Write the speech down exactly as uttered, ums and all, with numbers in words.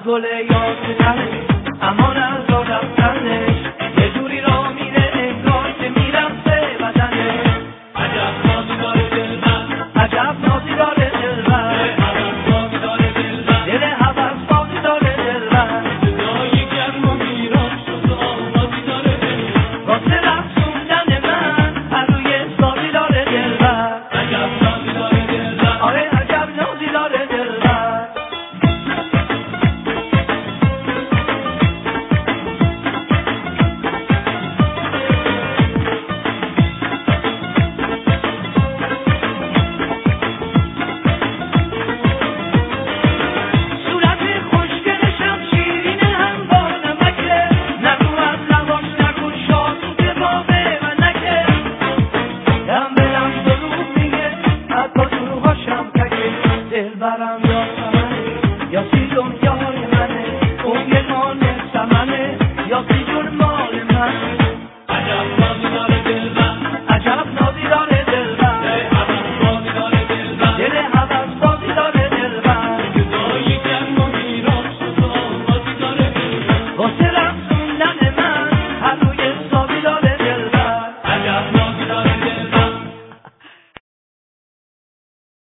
گل یاد تنش امان از را رفتنش یه جوری را میره انگار که میرفته بدنش عجب نازی داره دلبر عجب نازی داره دلبر دل حوض بازی داره دلبر صدای گرم و میران شد و آوازی داره دلبر واسه رقصوندن من هر روی سازی داره دلبر عجب نازی داره دلبر آره عجب نازی داره دلبر دلبرم یا سمنه یا سیزون یار منه اون یه نان سمنه یا سیزون مال من